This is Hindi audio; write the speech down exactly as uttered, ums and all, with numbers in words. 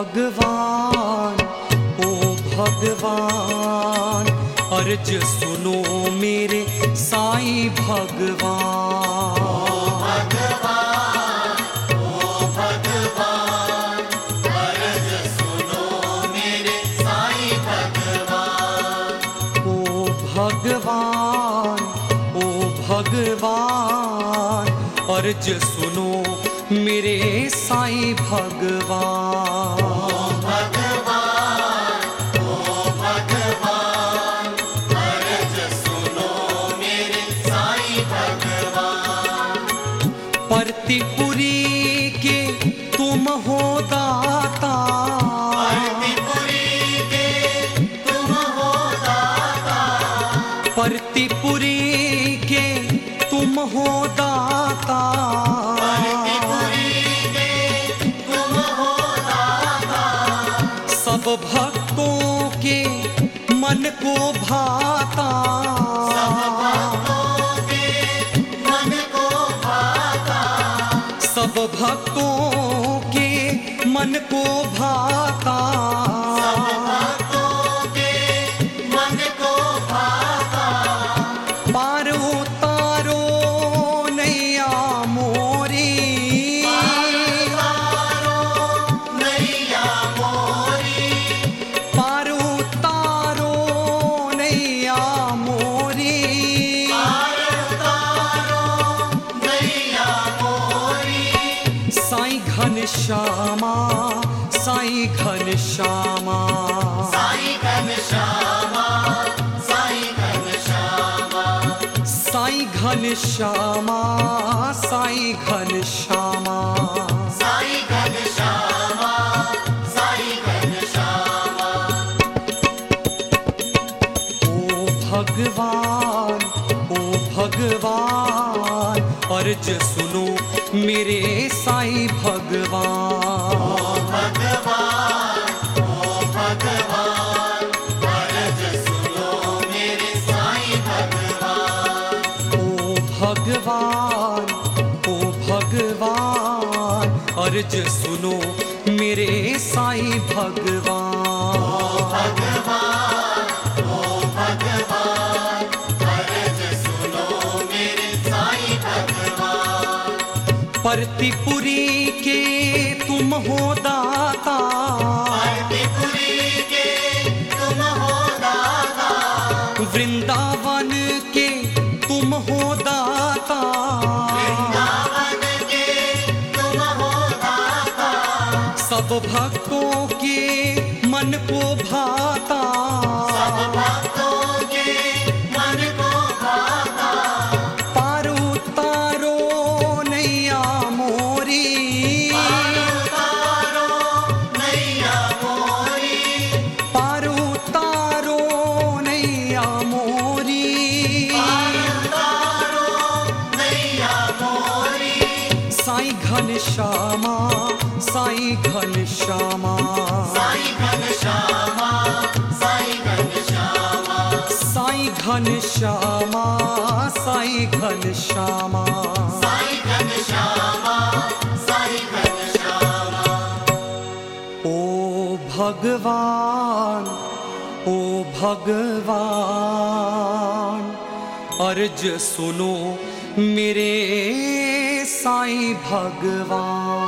भगवान, ओ भगवान, अर्ज सुनो मेरे साईं भगवान। ओ भगवान, ओ भगवान, अर्ज सुनो मेरे साईं भगवान। ओ भगवान, ओ भगवान, अर्ज सुनो मेरे साईं भगवान। ओ भगवान, ओ भगवान, अर्ज सुनो मेरे साईं भगवान। परतिपुरी के तुम हो दाता, परतिपुरी के तुम हो दाता। परतिपुरी के तुम हो दाता, सब भक्तों के मन को भाता, सब भक्तों के मन को भाता। सब भक्तों के मन को भाता, सब भक्तों के मन को भाता। पार उतारो नैया मोरी, पार उतारो नैया मोरी। साईं घनश्यामा, साईं घनश्यामा, साईं घनश्यामा, साईं घनश्यामा, साईं घनश्यामा, साईं घनश्यामा, साईं घनश्यामा, साईं घनश्यामा। ओ भगवान, ओ भगवान, अर्ज सुनो मेरे साईं भगवान। ओ भगवान, ओ भगवान, अर्ज सुनो मेरे साईं भगवान। ओ भगवान, ओ भगवान, अर्ज सुनो मेरे साईं भगवान। ओ भगवान, ओ भगवान, अर्ज सुनो मेरे साईं भगवान। परतिपुरी के तुम हो दाता, परतिपुरी के तुम हो दाता। वृंदावन के तुम हो दाता, वृंदावन के तुम हो दाता। सब भक्तों के मन को भाता, सब भक्तों के मन को भाता। पार उतारो नैया मोरी, पार उतारो नैया मोरी। पार उतारो नैया मोरी। पार उतारो नैया मोरी। साईं घनश्यामा, साईं घनश्यामा, साईं घनश्यामा, साईं घनश्यामा, साईं घनश्यामा, साईं घनश्यामा, साईं घनश्यामा, साईं घनश्यामा। ओ भगवान, ओ भगवान, अर्ज सुनो मेरे साईं भगवान।